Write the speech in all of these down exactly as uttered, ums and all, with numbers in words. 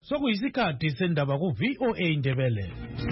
Sokuyisikhathi sendaba ku V O A Ndebele.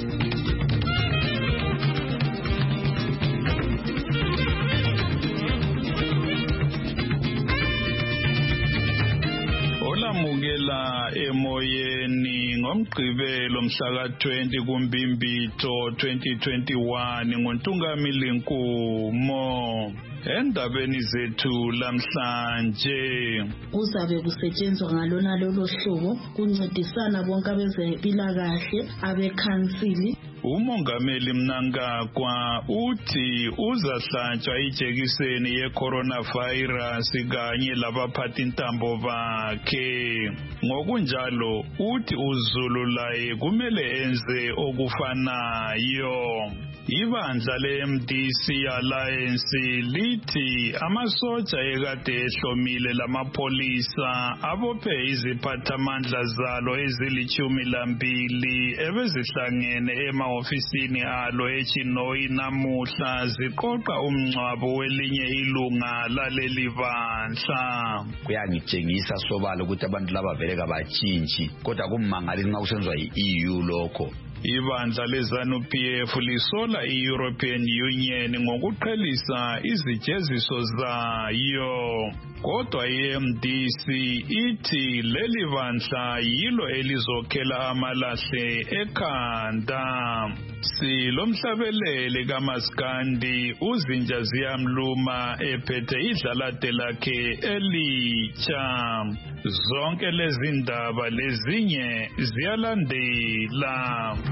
Olamukela emoyeni ngomgqibelo mhla ka twenty kuMbimbitho twenty twenty-one nguNtungamili Nkumo. Endabeni zethu lamhlanje kuzabe kusetshenzwa ngalona lolo hlobo kuncedisana bonke abezempilakahle abekhansili. Umongameli Mnangagwa uthi uzahlatshwa ijekiseni ye-coronavirus kanye labaphathi intambo bakhe. Ngokunjalo uthi uZulu laye kumele enze okufanayo. Ibandla le-M D C Alliance lithi amasoja ekade ehlomile lamapholisa abophe iziphathamandla zalo ezilithumi lambili ebezihlangene emahofisini alo eChinoyi namuhla ziqoqa umngcwabo welinye ilunga laleli bandla. Kuyangitshengisa sobala ukuthi abantu laba vele kabatshintshi kodwa kummangali nxa kusenziwa yi-E U lokho. Ibandla leZANU-P F lisola i-European Union ngokuqhelisa izijeziso zayo. Kodwa i-M D C ithi leli bandla yilo elizokhela amalahle ekhanda. Silomhlabeleli kaMaskandi uzinja ziyamluma ephethe idlalade lakhe elitsha. Zonke lezi ndaba lezinye ziyalandela.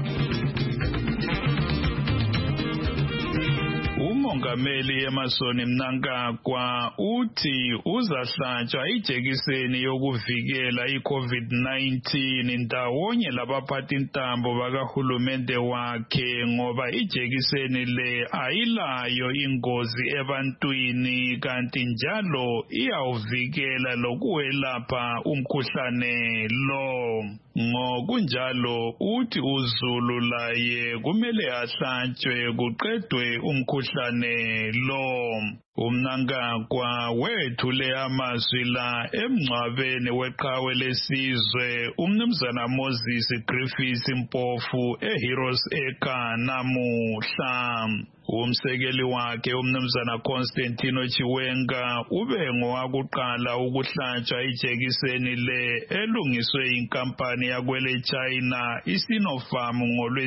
Umongameli Emmerson Mnangagwa uthi uzahlatshwa ijekiseni yokuvikela i-COVID nineteen ndawonye labaphathi intambo bakahulumende wakhe ngoba ijekiseni le ayilayo ingozi ebantwini kanti njalo iyawuvikela lokuwelapha umkhuhlane lo. Ngokunjalo uthi uZulu laye kumele ahlatshwe kuqedwe umkhuhlane lo. UMnangagwa wethule amazwi la emngcwabeni weqhawe lesizwe uMnumzana Moses Griffiths Mpofu eHeroes Acre namuhla. Umsekeli wakhe uMnumzana Constantino Chiwenga ube ngowakuqala ukuhlatshwa ijekiseni le elungiswe inkampani yakwele China iSinopharm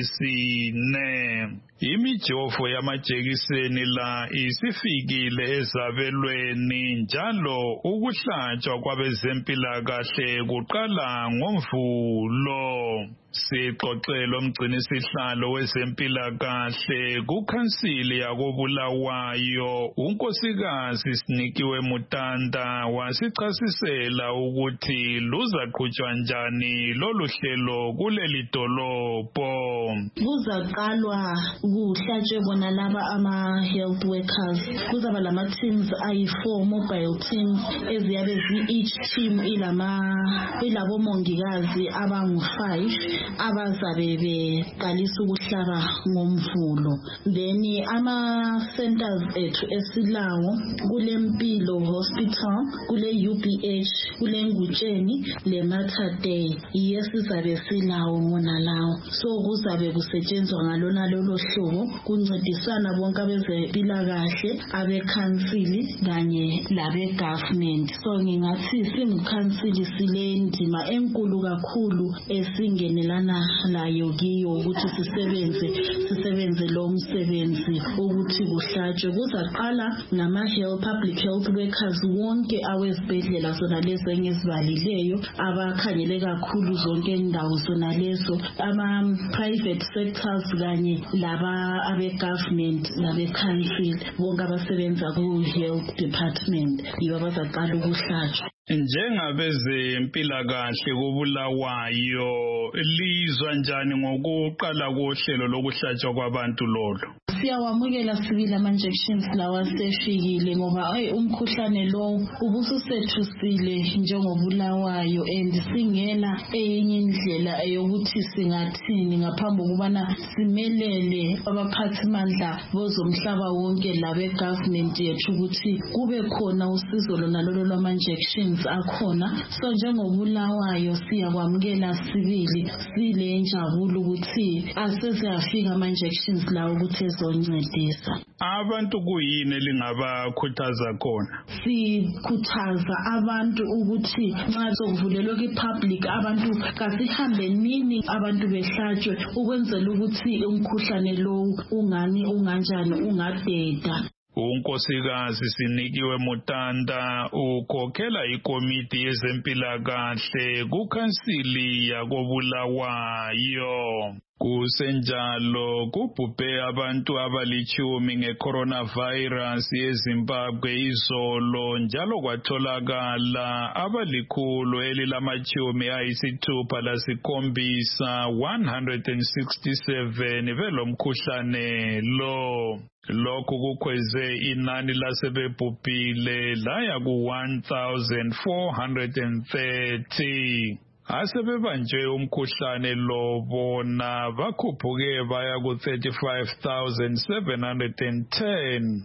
ngolwesine. Imijovo yamajekiseni la isifikile ezabelweni njalo ukuhlatshwa kwabezempilakahle kuqala ngoMvulo. Sixoxela umgcinisihlalo wezempilakahle kukhansili yakobulawayo unkosikazi Sinikiwe Mutanda wasichasisela ukuthi luzaqhutshwa njani lolu hlelo kuleli dolobho. Kuzaqalwa kuhlatshwe bona laba ama health workers. Kuzaba lama teams ayi four mobile teams eziyabe zi each team ilama ilabo mongikazi abangu five abazabe beqalisa ukuhlaba ngoMvulo. Then ama centers ethu esilawo kuleMpilo Hospital, kule U B H, kule Ngutsheni le Mater Dei yesizabe silawo ngona lawo. So kuzabe kusetshenzwa ngalona lolo hlobo kuncedisana bonke abezempilakahle abekhansili kanye labe government. So ngingathi singukhansili sile ndima enkulu kakhulu esingenelana layo kiyo ukuthi sisebenze sisebenze lo msebenzi ukuthi kuhlatshwe. Kuzaqala nama health public health workers wonke awezibhedlela zona lezo engizibalileyo abakhangele kakhulu zonke indawo zona lezo, ama private sectors kanye laba abe government labe council bonke abasebenza ku health department yibo abazaqala ukuhlatshwa. Njengabezempilakahle kobulawayo lizwa njani ngokuqala kohlelo lokuhlatshwa kwabantu lolo? siyawamukela sibili ama-injections lawa sefikile ngoba ay umkhuhlane lo ubususethusile njengobulawayo and singena enye indlela yokuthi singathini ngaphambi kokubana simelele abaphathimandla bozomhlaba wonke labe government yethu ukuthi kube khona usizo lona lolo lwama-injections akhona. So njengobulawayo siyakwamukela sibili sile njabulo ukuthi asezeyafika ama-injections lawo ukuthi ezoncedisa. Abantu kuyini lingabakhuthaza khona? Sikhuthaza abantu ukuthi nxa sokuvulelwa ki-public abantu kasihambe nini abantu behlatshwe ukwenzela ukuthi umkhuhlane lo ungani unganjani ungadeda. Unkosikazi Sinikiwe Mutanda ukhokhela ikomiti yezempilakahle kukhansili yakobulawayo. Kusenjalo kubhubhe abantu abalichumi nge-coronavirus yeZimbabwe izolo njalo kwatholakala abalikhulu elilamachumi ayisithupha lasikhombisa one hundred sixty-seven velomkhuhlane lo. Lokhu kukhweze inani lasebebhubhile laya ku one thousand four hundred thirty. Asebebanjwe umkhuhlane lo bona bakhuphuke baya ku thirty-five thousand seven hundred ten.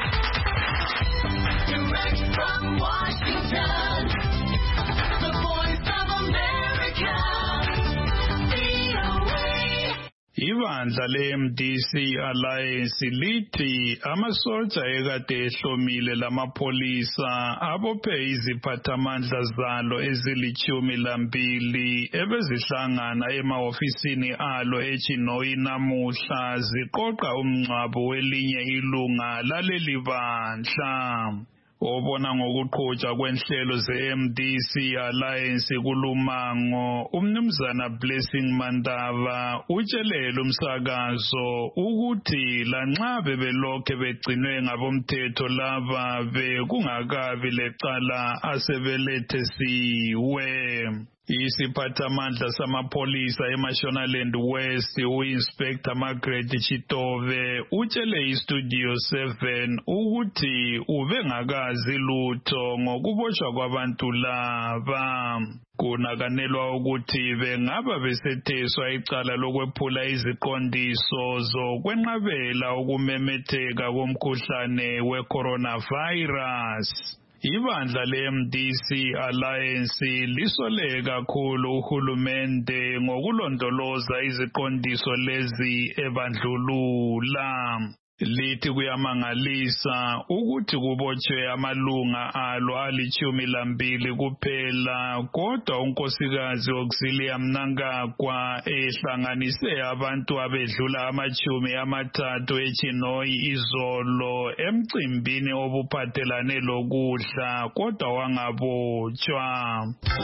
Direct from Washington, the Voice of America, V O A. Ibandla le-M D C Alliance lithi amasotsha ekade ehlomile lamapholisa abophe iziphathamandla zalo ezilichumi lambili ebezihlangana emahofisini alo eChinoyi namuhla ziqoqa umngcwabo welinye ilunga laleli bandla. Obona ngokuqhutshwa kwenhlelo ze-M D C Alliance kulumango umnumzana Blessing Mandava utshelele umsakazo ukuthi lanxa bebelokhe begcinwe ngabomthetho laba bekungakabi lecala asebelethesiwe. Isiphathamandla samapholisa eMashonaland West u-Inspector Margaret Chitove utshele iStudio seven ukuthi ubengakazi lutho ngokuboshwa kwabantu laba. Kunakanelwa ukuthi bengaba besetheswa icala lokwephula iziqondiso zokwenqabela ukumemetheka komkhuhlane we-coronavirus. Ibandla le-M D C Alliance lisole kakhulu uhulumende ngokulondoloza iziqondiso lezi ebandlulula. Lithi kuyamangalisa ukuthi kubotshwe amalunga alo alichumi lambili kuphela kodwa unkosikazi Auxilia Mnangagwa ehlanganise abantu abedlula amachumi amathathu eChinoyi izolo emcimbini obuphathelane lokudla kodwa wangabotshwa.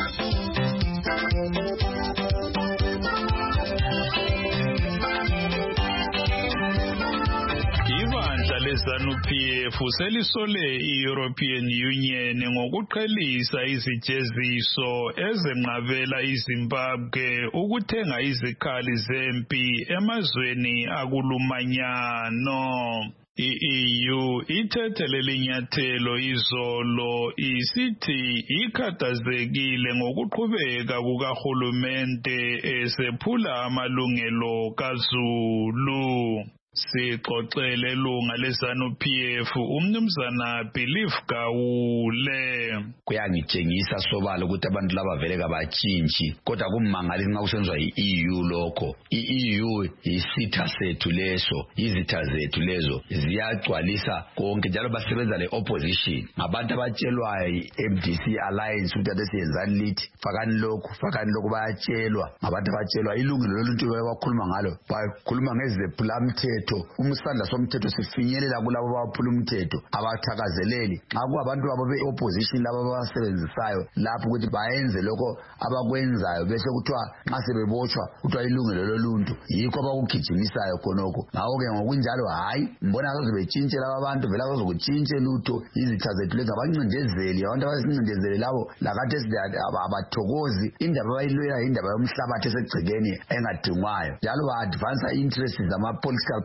ZANU-P F selisole i-European Union ngokuqhelisa izijeziso ezenqabela iZimbabwe ukuthenga izikhali zempi emazweni akulumanyano. I-E U ithethe leli nyathelo izolo isithi ikhathazekile ngokuqhubeka kukahulumende esephula amalungelo kaZulu. Sixoxele lunga leZANU-P F umnumzana Belief Gawule. Kuyangitshengisa sobala ukuthi abantu laba vele kabatshintshi kodwa kummangali nxa kusenzwa i-E U lokho. I-E U isitha sethu leso, izitha zethu lezo ziyagcwalisa konke njalo basebenza le-opposition. Ngabantu abatshelwayo i-M D C Alliance ukuthi ade siyenzani lithi fakani lokhu fakani lokhu bayatshelwa ngabantu abatshelwa ilungelo loluntu bakhuluma ngalo bakhuluma ngezephulamthetho. Umsandla somthetho sifinyelela kulabo abaphula umthetho abathakazeleli nxa kuabantu abo be-opposition labo abasebenzisayo lapho ukuthi bayenze lokho abakwenzayo bese kuthiwa nxa sebebotshwa kuthiwa ilungelo loluntu yikho abakugijimisayo khonokho. Ngakho-ke ngokunjalo hayi mbona azozebetshintshe laba abantu vele abazokutshintshe lutho izitha zethu lezi abancindezeli abantu abasincindezeli labo lakathi abathokozi indaba abayilwela indaba yomhlabathi esegcekeni engadingwayo njalo ba-advansa interest zama-political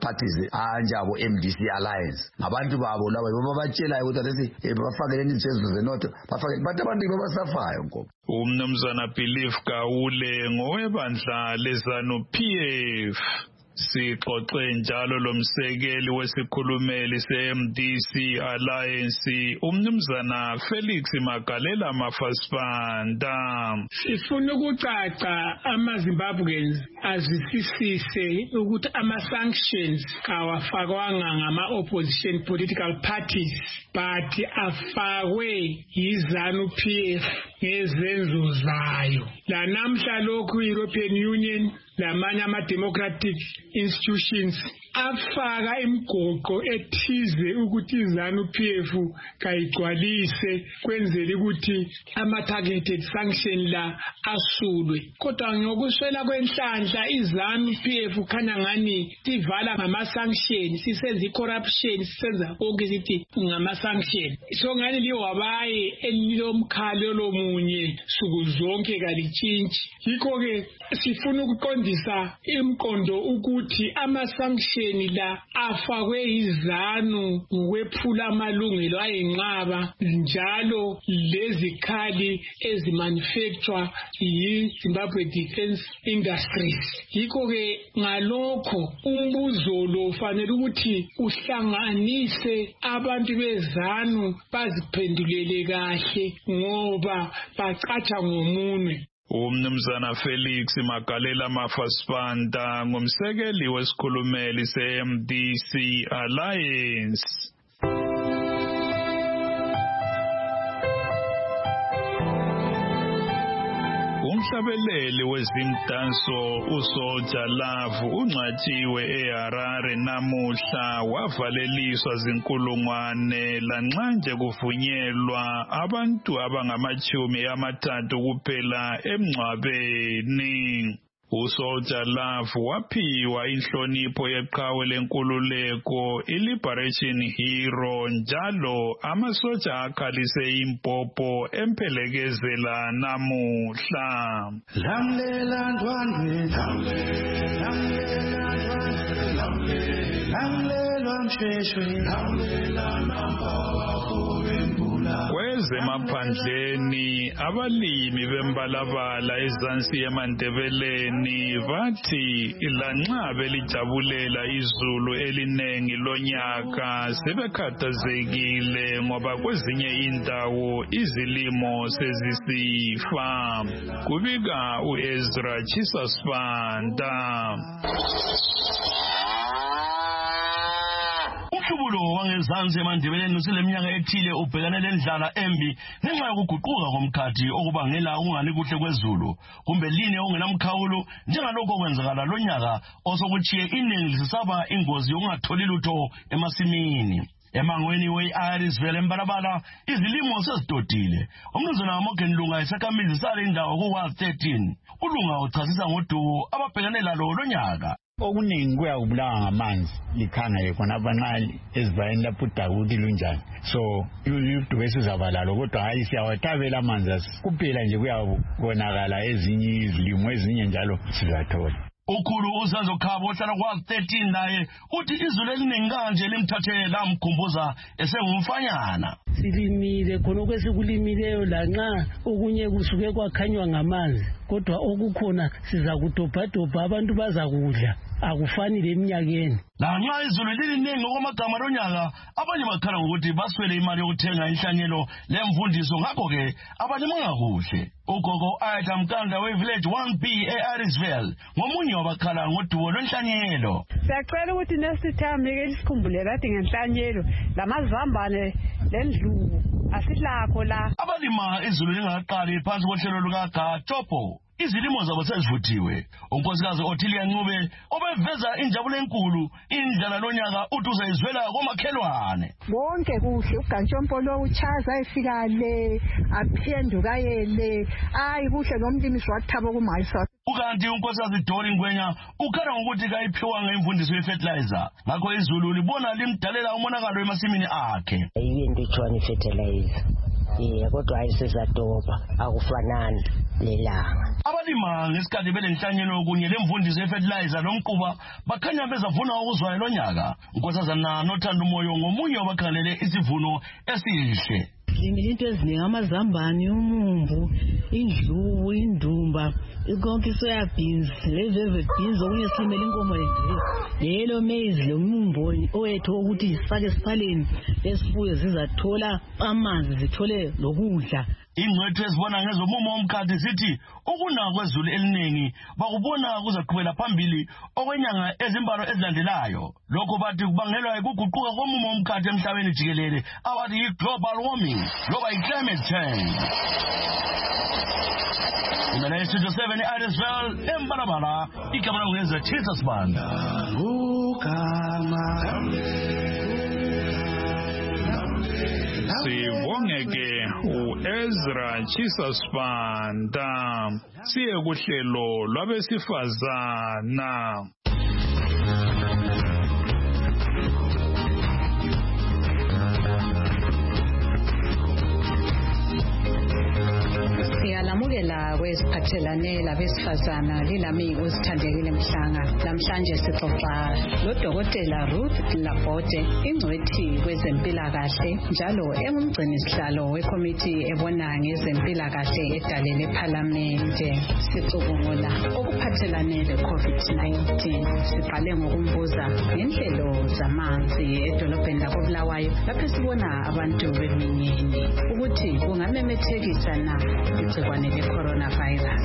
parties anjabo M D C Alliance ngabantu babo laba babatshelayo ukuthi athi bafakeleni ijesu zenotho bafake bathi abantu babasafayo ngoba umnumzana Belief Gawule ngowebandla leZanu-P F sixoxe njalo lomsekeli wesikhulumeli se-M D C Alliance umnumzana Felix Magalela Mafasibanda. Sifuna ukucaca ama-Zimbabweans azisisise ukuthi ama-sanctions kawafakwanga ngama-opposition political parties but afakwe yiZanu-P F ngezenzo zayo. La namhla lokhu European Union lamanye ama-democratic institutions afaka imigoqo ethize ukuthi iZanu-P F kayigcwalise kwenzele ukuthi ama-targeted sanction la asulwe. Kodwa ngokuswela kwenhlanhla iZanu-P F khanya ngani tivala ngama-sanction, sisenza i-corruption, sisenza konke sithi ngama-sanction. So ngani liwabaye elilomkhalo lomunye suku zonke kalitshintshi. Yikho-ke sifuna ukuqondisa imqondo ukuthi ama-sanction la afakwe iZanu ngokwephula amalungelo ayinqaba njalo lezikhali ezimanufacture yi-Zimbabwe Defence Industries. Yikho-ke ngalokho umbuzo lo ufanele ukuthi uhlanganise abantu beZanu baziphendulele kahle ngoba bacatsha ngomunwe. Umnumzana Felix Magalela Mafasibanda ngumsekeli wesikhulumeli se-M D C Alliance. Umhlabeleli wezimdanso uSoja Love ungcwatshiwe eHarare namuhla wavaleliswa zinkulungwane lanxa nje kuvunyelwa abantu abangamachumi amathathu kuphela emngcwabeni. uSoja Love waphiwa inhlonipho yeqhawe lenkululeko iLiberation Hero njalo amasoja akhalise impopo empelekezela namuhla. Lamlela ndwandwe lamlela ndwandwe lamlela msheshwe lamlela namba kwezemaphandleni abalimi bembalabala ezansi eMandebeleni bathi lanxa belijabulela izulu elinengi lonyaka sebekhathazekile ngoba kwezinye indawo izilimo sezisifa. Kubika uEzra Chisasibanda. Umhlubulo wangezansi eMandebeleni useleminyaka ethile ubhekane lendlala embi ngenxa yokuguquka komkhathi okubangela ukungani kuhle kwezulu kumbe line ongenamkhawulo njengalokho okwenzakala lonyaka osokuchiye iningi lisaba ingozi yokungatholi lutho emasimini. Emangweni we-Irisville embalabala izilimo sezidodile. Umnumzana Morgan Lunga isakhamizi sale indawo ku-Ward thirteen. uLunga uchasisa ngodumo ababhekane lalo lonyaka. Okuningi kuyakubulawa ngamanzi likhangele khonapha nxa ezibayeni lapho udakuthi lunjani. So udumo esizaba lalo kodwa hayi siyawathabela amanzi kuphela nje kuyabonakala ezinye izilimo ezinye njalo sizathola. Ukhulu uZanzo Khabo ohlala kwa thirteen naye uthi izulu eliningi kanje limthathe lamkhumbuza esengumfanyana. Silimile khona kwesikulimeleyo lanxa okunye kusuke kwakhanywa ngamanzi kodwa okukhona siza kudobhadobha abantu baza kudla akufani leminyakeni. Lanxa izulu liliningi okwamagama lonyaka abanye bakhala ngokuthi baswele imali yokuthenga inhlanyelo lemfundiso ngakho-ke abalimanga kuhle. Ugogo Ayatha Mkanda we-Village one B e-Irisville ngomunye wabakhala ngodumo lwenhlanyelo. Siyacela ukuthi nesithamike lisikhumbule kade ngenhlanyelo lamazambane lendlubu asilakho la. Abalima izulu lingaqali phansi kohlelo lukaGatopo izilimo zabo sezivuthiwe. Unkosikazi Othilia Ncube obeveza injabulo enkulu indlala lonyaka uthi uzayizwela komakhelwane. Bonke kuhle uGantshompolo uchaza efika le aphenduka yele ayi kuhle nomlimisi wathaba kumayisa. Ukanti unkosikazi Dori Ngwenya ukhala ngokuthi kayiphiwa ngemfundiso yefertilizer ngakho izulu libona limdalela umonakalo emasimini akhe. Yinto ethwani fertilizer eh kodwa ayisizatoba akufanani lelanga. Abalima ngesikhathi belenhlanyelo kunye lemvundiso yefertilizer lomquba bakhanya bezavuna okuzwayo lonyaka. Nkosazana nothanda umoyo ngomunye wabakhangelele isivuno esihle. Into eziningi amazambane, umumbu, indlubu, indumba, ikonke soya beans, lezeve beans okunye simele inkomo nje. Lelo maize lomumbu owethu ukuthi sifake esiphaleni esifuyo zizathola amanzi zithole lokudla. Ingcwethu ezibona ngezomumo omkhathi sithi ukuna kwezulu eliningi bakubona kuzaqhubela phambili okwenyanga ezimbalo ezilandelayo. Lokho bathi kubangelwa ukuguquka komumo omkhathi emhlabeni jikelele abathi yi-global warming loba i-climate change. Imela Studio seven Irisville embalabala igama langeza Chisa Sibanda. Sibongeke u-Ezra Chisa Sibanda. Siye kuhlelo lwabesifazana. Siyalamukela kwesiphathelane labesifazana lilami uzithandekile Mhlanga. Namhlanje sixoxa lodokotela Ruth Labote, ingcwethi kwezempilakahle njalo engumgcini sihlalo wekomiti ebona ngezempilakahle edale leParliamente. Sicubungula okuphathelane le-COVID nineteen. Siqale ngokumbuza ngenhlelo zamanzi edolobheni lakoBulawayo lapho sibona abantu beminyeni ukuthi kungamemethekisa na igciwane le-coronavirus.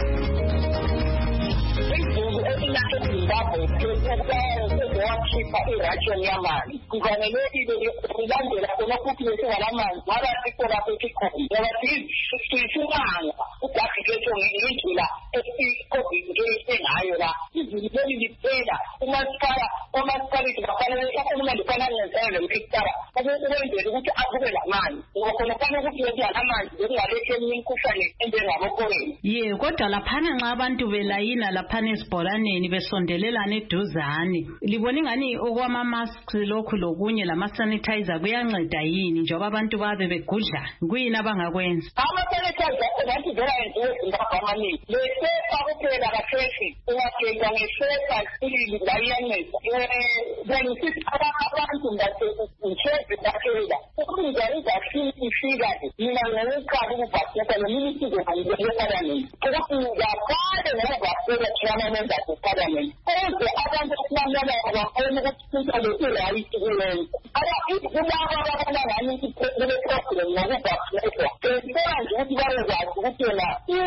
Izinto esinakho Zimbabwe seziwakhipha i-ration yamanzi kufanelekile kulandela khona ukuthi lesingalamanzi ngoba sikhola kwesikhobi ngoba siyisimanga udagiketho ngendlela i-COVID esengayo la izinto leli liphela umasipala umasipaliti bafanele uhulumende kufanele ngenzayo lomkhisikara ukwenzela ukuthi akube lamanzi ngoba khona kufanele ukuthi lethi alamanzi bekungalethi eminye imikhuhlane enjengabokoreni. Ye kodwa laphana nxa abantu belayina laphana esibholaneni besondelelana eduzane libona ingani okwama-masks lokhu lokunye lama-sanitizer kuyanceda yini njengoba abantu babe begudla kuyini abangakwenza? Ama-sanitizer abantu vela yenziwe eZimbabwe amaningi lesepa kuphela kathesi ungageza ngesepa sibili la iyanceda bengisithi abantu ngiseze baphela ukuza i-vaccine ifika-ke mina ngokuqala ukuvaccinata neminisizo yeParliament ukuthi ngaphandle ngokuvaccinata thina eParliament ukuze abantu abalalelayo bakhone ukuthintha le-right kulenza. Kulabo ababona ngani kule-problem ngokuvaccinatwa besibona nje ukuthi babekwazi ukuthi yena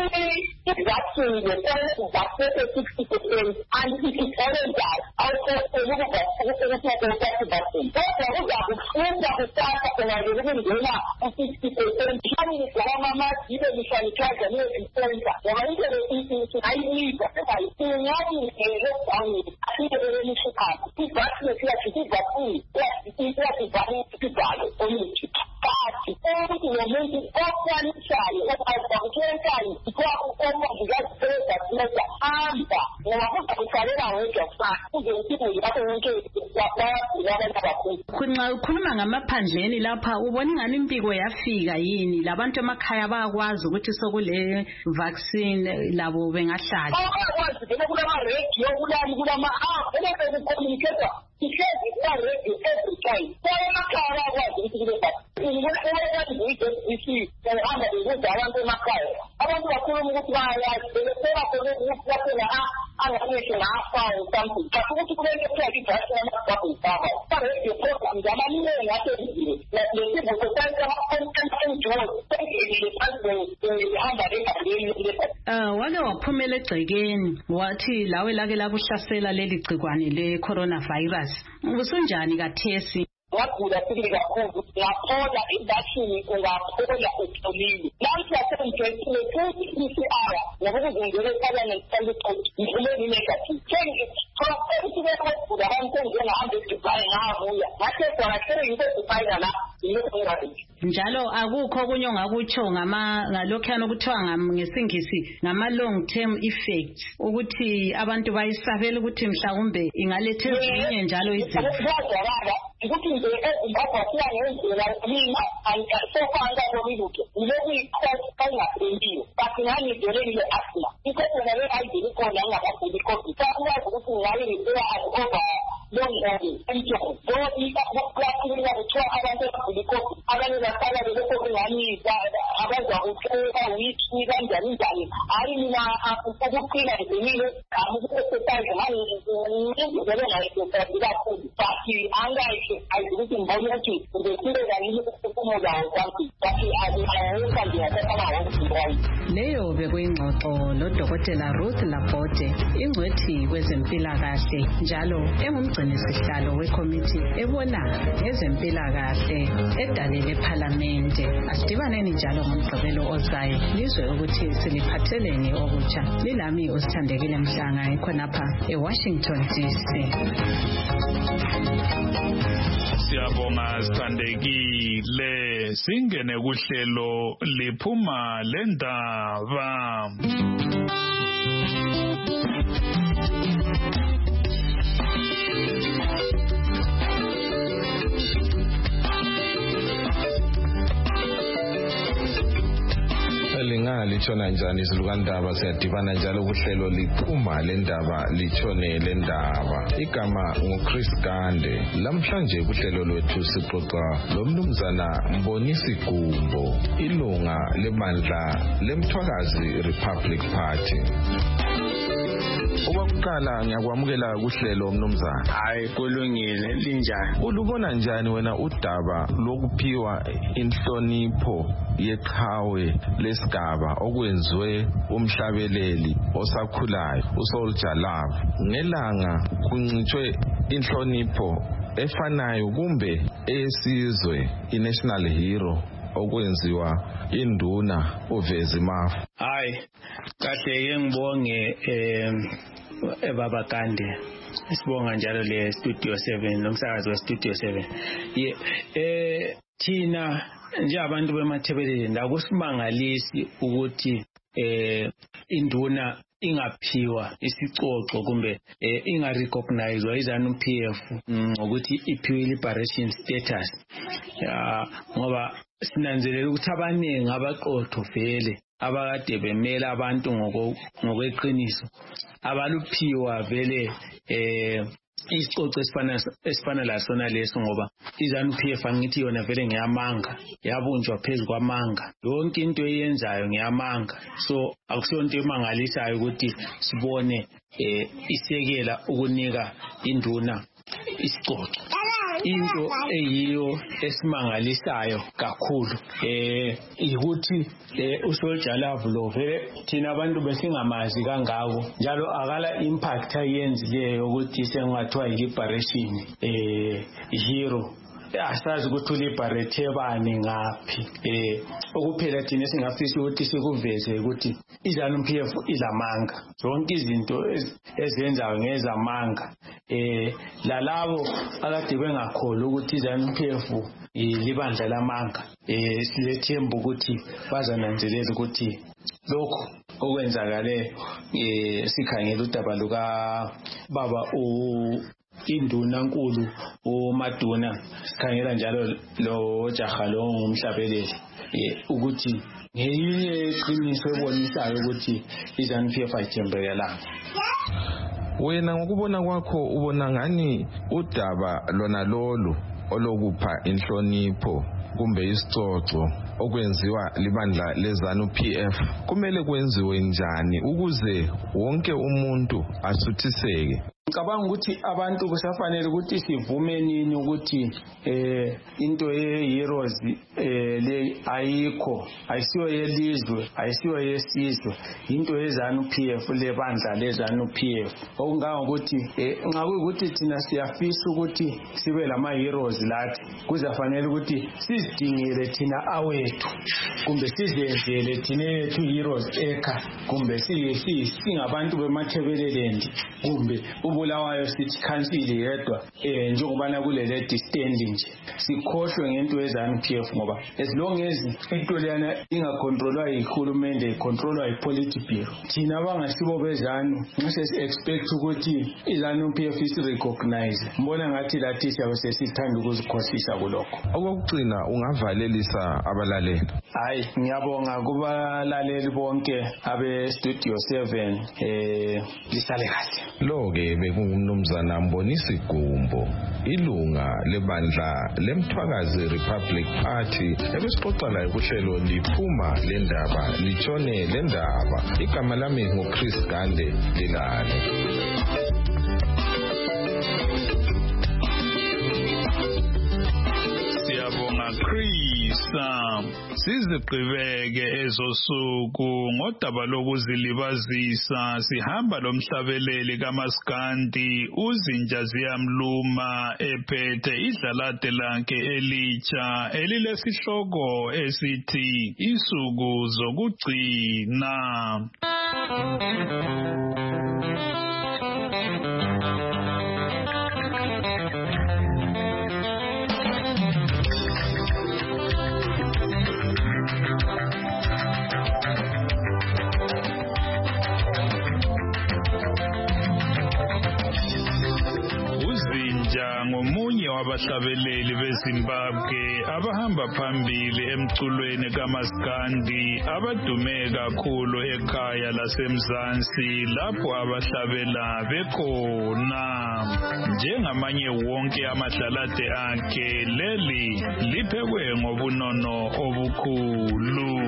i-vaccine le-kufanele uvaccinate sixty percent and isithole njalo awukhokheli ukuvaccinate i-vaccine kodwa kuzakufunza kusasa ungavele ukungena u-sixty percent mhlawumbe ngama-mask ibe lisanitizer nezisensa ngoba into le-isinto ayiyidwa ingani nge-lockdown asike bebenishiphana i-vaccine siyathi i-vaccine iyasivala isivalo omuthi kati ukuthi nomuntu okwanisayo okwakuthentayo omongikazi sebevaccinata hamba ngoba kuzakusalela wedwa kusasa kuze ukuthi lapho wonke bayagula abantu abakhulu. Ukhuluma ngamaphandleni lapha ubona ingani impiko yafika yini labantu emakhaya bayakwazi ukuthi sokule vaccine labo bengahlala? Bayakwazi vele kulama-radio kulani kulama-app elebekucommunicata ihlezi kuba-radio every time kwaye emakhaya bayakwazi ukuthi kule vaccine uwekaniziyi uhamba bekuza abantu emakhaya abantu bakhuluma ukuthi bayayazi beleseba khona ukuthi baphela anganeshe ngafa something but ukuthi kulento kuthiwa i-vaccine ama-bubble cover ama-radio program amaningi asezile lesifo sosayensi ama-enjoy sengelile phansi behamba lebhaleni. Um wake waphumela egcekeni wathi lawe lake lakuhlasela leli gcikwane le-coronavirus usunjani kathesi? Wagula sibili kakhulu ngaphola i-vaccine ungaphola utholile namhla sengijwayisile futhi i-P C R ngoba kuzongela eParliament saliqothi ngivuleni negative sengiprofesi bekugula abantu engihamba eDubai ngabuya ngathethwa ngahlele yinto eDubai la njalo akukho okunye ongakutsho ngama ngalokhuyana okuthiwa ngesingisi ngama long term effects ukuthi abantu bayisabela ukuthi mhlawumbe ingalethe ezinye njalo izimo. Ukuthi nje ezimbabwe siyangendlela mina sokwanga komibuke yiloku ikhosi kayingaphendiwe but ngani idoleni le-asma ikhosi nale ayidili khona angabadili covid sakwazi ukuthi ngabe ngibeka over long order entshoko ngoba ikakulakhulula kuthiwa abantu abadili covid abanye basala belokho kungani abazwa ukuthi awiki kanjani njani hayi mina ukuqina ngizimile ukuexercise ngani ngizibele ngayo kakhulu but angayi ayikuthi ngibona ukuthi ngizile kanini ukuphumula kwami bathi ayikho nje leyo bekuyingxoxo lodokotela Ruth Labote ingcwethi kwezempilakahle njalo engumgcinisihlalo wekomiti ebona ngezempilakahle edalele ephalamende. Asidibaneni njalo ngomgqibelo ozayo nizwe ukuthi siliphatheleni okutsha. Lilami usithandekile Mhlanga ekhonapha eWashington D C. Siyabonga sithandekile singene kuhlelo liphuma lendaba. Litshona njani izilukandaba siyadibana njalo kuhlelo liphuma lendaba litshone lendaba. Igama nguChris Gande. Lamhlanje kuhlelo lwethu sixoxa lomnumzana Mbonisi Gumbo, ilunga lebandla leMthwakazi Republic Party. Owakuqala ngiyakwamukela kuhlelo mnumzana. Hayi kulungile linjani? Ulubona njani wena udaba lokuphiwa inhlonipho yeqhawe lesigaba okwenziwe umhlabeleli osakhulayo uSoldier Love ngelanga kuncitshwe inhlonipho efanayo kumbe esizwe iNational Hero okwenziwa induna uVezi Mafu? Hayi kahle ke ngibonge eh ebaba Gande. Sibonga njalo le Studio seven nomsakazi we Studio seven. Ye eh thina nje abantu bemathebeleni la kusimangalisi ukuthi eh induna ingaphiwa isicoco kumbe eh, ingarecognizewa izanu P F ukuthi iphiwe liberation status. Ya ngoba sinanzelela ukuthi abaningi abaqotho vele abakade bemela abantu ngokweqiniso abaluphiwa vele eh isicoco esifana esifana la sona leso ngoba izanu P F angithi yona vele ngiyamanga yabunjwa phezulu kwamanga yonke into eyenzayo ngiyamanga so akusonto emangalisayo ukuthi sibone eh isekela ukunika induna isicoco. Into eyiyo esimangalisayo kakhulu eh ukuthi eh uSoldier Love lo vele thina abantu besingamazi kangako njalo akala impact ayenzileyo ukuthi sengathiwa liberation eh hero asazi ukuthi uliberate bani ngaphi eh okuphela thina singafisa ukuthi sikuveze ukuthi izanu P F ilamanga zonke izinto ezenzayo ngezamanga eh lalabo akade bengakholwa ukuthi izanu P F ilibandla lamanga eh silethemba ukuthi bazananzelela ukuthi lokho okwenzakale eh sikhangela udaba luka baba u induna nkulu uMaduna sikhangela njalo lo jaha lo ngumhlabeleli ukuthi ngeyinye iqiniso ebonisayo ukuthi izanu P F ayithembekelanga. Wena ngokubona kwakho ubona ngani udaba lona lolu olokupha inhlonipho kumbe isicoco okwenziwa libandla lezanu P F kumele kwenziwe njani ukuze wonke umuntu asuthiseke? Ngicabanga ukuthi abantu kusafanele ukuthi sivume nini ukuthi eh into ye-heroes eh le ayikho ayisiyo yelizwe ayisiyo yesizwe into yezanu P F lebandla lezanu P F okunganga ukuthi eh ngakuthi thina siyafisa ukuthi sibe lama heroes lathi kuzafanele ukuthi sizidingele thina awethu kumbe sizenzele thina yethu heroes eka kumbe siye singabantu bemathebelelendi kumbe kobulawayo sithi council yedwa eh njengobana kulele distance nje sikhohlwe ngento ezanu P F ngoba as long as into leyana ingacontrolwa yihulumende icontrolwa yipolitbureau thina abangasibo bezanu ngase expect ukuthi izanu P F is recognize mbona ngathi lathi siyabe sesithanda ukuzikhohlisa kulokho. Okugcina ungavalelisa abalaleli. Hayi ngiyabonga kubalaleli bonke abe Studio seven eh lisale kahle. Lo ke bekungumnumzana Mbonisi Gumbo ilunga lebandla lemthwakazi Republic Party ebesixoxa laye kuhlelo liphuma lendaba litshone lendaba. Igama lami nguChris Gande Lilale. Siyabonga Chris. Sizigqibeke ezosuku ngodaba lokuzilibazisa sihamba lomhlabeleli kaMaskandi uZinja Ziyamluma ephethe idlalade lakhe elitsha elilesihloko esithi Insuku Zokugcina. Ngomunye wabahlabeleli beZimbabwe abahamba phambili emculweni kaMaskandi abadume kakhulu ekhaya laseMzansi lapho abahlabela bekhona. Njengamanye wonke amadlalade akhe leli liphekwe ngobunono obukhulu.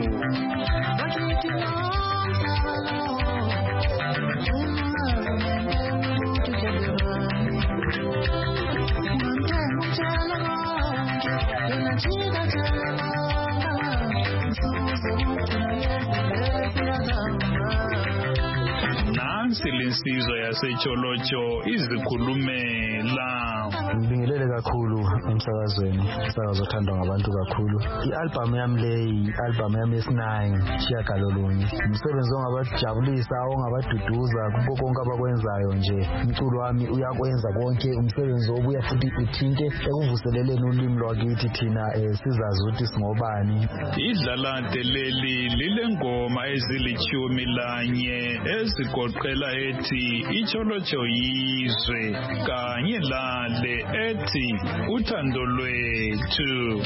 Nansi linsizwa yaseTsholotsho izikhulumela. Ngibingelele kakhulu emsakazweni, umsakazo othandwa ngabantu kakhulu. I-album yami leyi, i-album yami yesi-nine, Shiyagalolunye. Umsebenzi ongabajabulisa, ongabaduduza kubo konke abakwenzayo nje. Umculo wami uyakwenza konke umsebenzi obuya futhi uthinte ekuvuseleleni ulimi lwakithi thina sizazi ukuthi singobani. Idlalade leli lilengoma ezilithumi lanye ezigoqela ethi iTsholotsho yizwe kanye lale ethi uthando lwethu.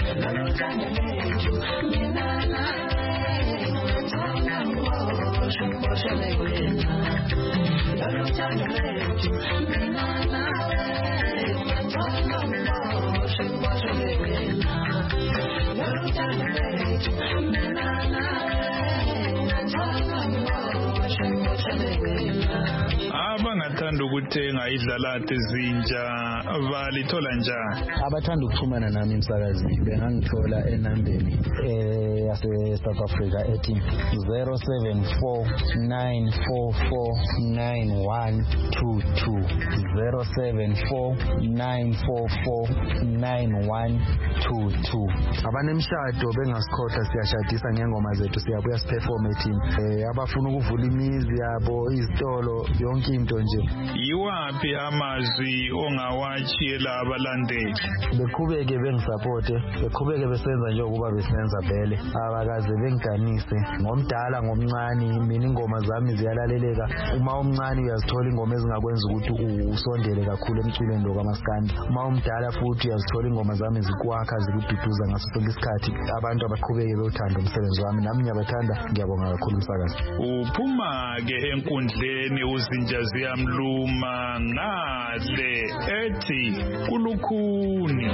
Abangathanda ukuthenga idlalade zinja balithola njani? Abathanda ukuxhumana nami emsakazini bengangithola enambeni eh yase South Africa ethi zero seven four nine four four nine one two two zero seven four nine four four nine one two two. Abanemshado bengasikhohla siyashadisa ngengoma zethu siyabuya siperform ethi eh abafuna ukuvula imizi yabo izitolo yonke into nje. Yiwapi amazwi ongawatshiyela abalandeli? Beqhubeke bengisupporte, beqhubeke besenza njengoba besenza vele. Abakaze bengiganise ngomdala ngomncane, mina ingoma zami ziyalaleleka. Uma umncane uyazithola ingoma ezingakwenza ukuthi usondele kakhulu emculweni lo kaMaskandi. Uma umdala futhi uyazithola ingoma zami zikwakha zikududuza ngaso sonke isikhathi. Abantu abaqhubeke bethanda umsebenzi wami nami ngiyabathanda, ngiyabonga kakhulu umsakazi. Uphuma ke enkundleni uZinja Ziyamluma ngale ethi kulukhuni.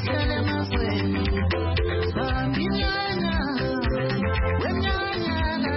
When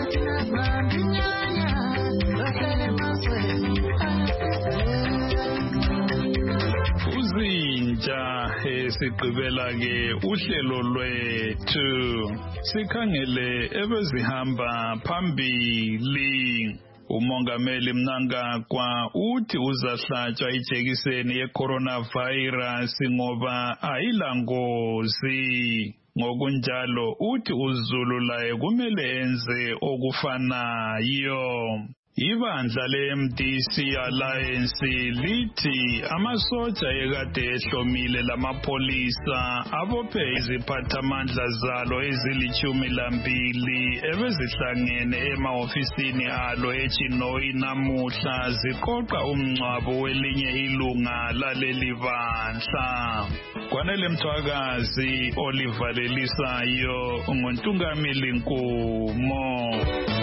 sigqibela ke uhlelo lwethu sikhangele ebezihamba phambili. Umongameli Mnangagwa uthi uzahlatshwa ijekiseni ye-coronavirus ngoba ayilangozi. Ngokunjalo uthi uZulu laye kumele enze okufanayo. Ibandla le-M D C Alliance lithi amasoja ekade ehlomile lamapholisa abophe iziphathamandla zalo ezilithumi lambili ebezihlangene emahofisini alo eChinoyi namuhla ziqoqa umngcwabo welinye ilunga laleli bandla. Kwanele Mthwakazi olivalelisayo nguNtungamili Nkumo.